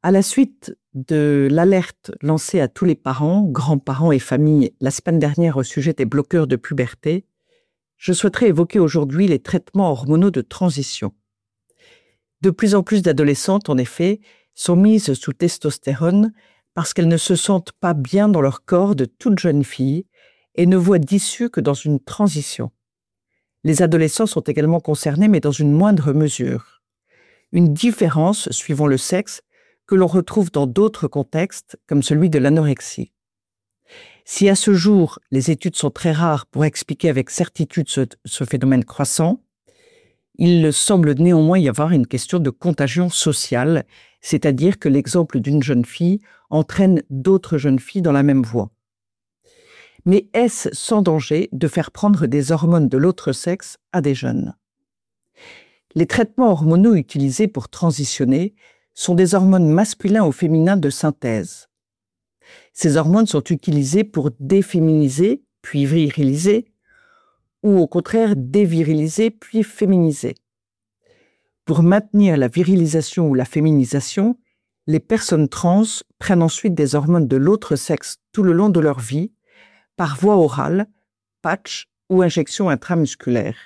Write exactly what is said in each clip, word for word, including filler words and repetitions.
À la suite de l'alerte lancée à tous les parents, grands-parents et familles la semaine dernière au sujet des bloqueurs de puberté, je souhaiterais évoquer aujourd'hui les traitements hormonaux de transition. De plus en plus d'adolescentes, en effet, sont mises sous testostérone parce qu'elles ne se sentent pas bien dans leur corps de toute jeune fille et ne voient d'issue que dans une transition. Les adolescents sont également concernés, mais dans une moindre mesure. Une différence, suivant le sexe, que l'on retrouve dans d'autres contextes, comme celui de l'anorexie. Si à ce jour, les études sont très rares pour expliquer avec certitude ce, ce phénomène croissant, il semble néanmoins y avoir une question de contagion sociale, c'est-à-dire que l'exemple d'une jeune fille entraîne d'autres jeunes filles dans la même voie. Mais est-ce sans danger de faire prendre des hormones de l'autre sexe à des jeunes? Les traitements hormonaux utilisés pour transitionner sont des hormones masculins ou féminins de synthèse. Ces hormones sont utilisées pour déféminiser, puis viriliser, ou au contraire déviriliser, puis féminiser. Pour maintenir la virilisation ou la féminisation, les personnes trans prennent ensuite des hormones de l'autre sexe tout le long de leur vie, par voie orale, patch ou injection intramusculaire.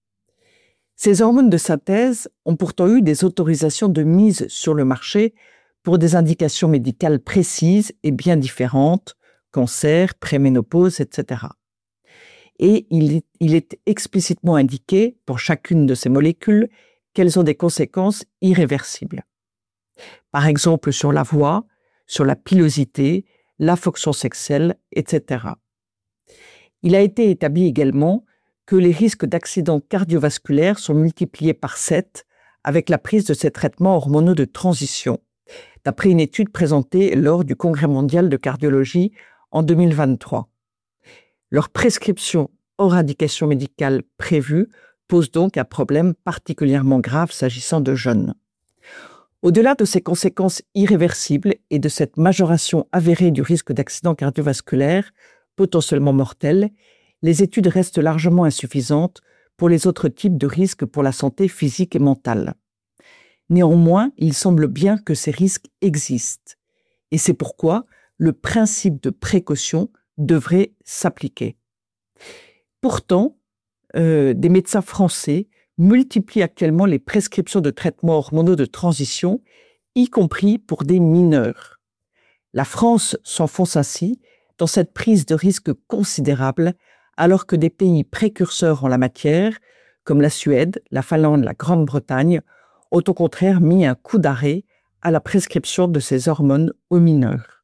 Ces hormones de synthèse ont pourtant eu des autorisations de mise sur le marché pour des indications médicales précises et bien différentes, cancer, préménopause, et cetera. Et il est, il est explicitement indiqué, pour chacune de ces molécules, qu'elles ont des conséquences irréversibles. Par exemple sur la voix, sur la pilosité, la fonction sexuelle, et cetera. Il a été établi également que les risques d'accidents cardiovasculaires sont multipliés par sept avec la prise de ces traitements hormonaux de transition, d'après une étude présentée lors du Congrès mondial de cardiologie en deux mille vingt-trois. Leur prescription hors indication médicale prévue pose donc un problème particulièrement grave s'agissant de jeunes. Au-delà de ces conséquences irréversibles et de cette majoration avérée du risque d'accident cardiovasculaire, potentiellement mortel, les études restent largement insuffisantes pour les autres types de risques pour la santé physique et mentale. Néanmoins, il semble bien que ces risques existent, et c'est pourquoi le principe de précaution devrait s'appliquer. Pourtant, euh, des médecins français multiplient actuellement les prescriptions de traitements hormonaux de transition, y compris pour des mineurs. La France s'enfonce ainsi dans cette prise de risque considérable, alors que des pays précurseurs en la matière, comme la Suède, la Finlande, la Grande-Bretagne, ont au contraire mis un coup d'arrêt à la prescription de ces hormones aux mineurs.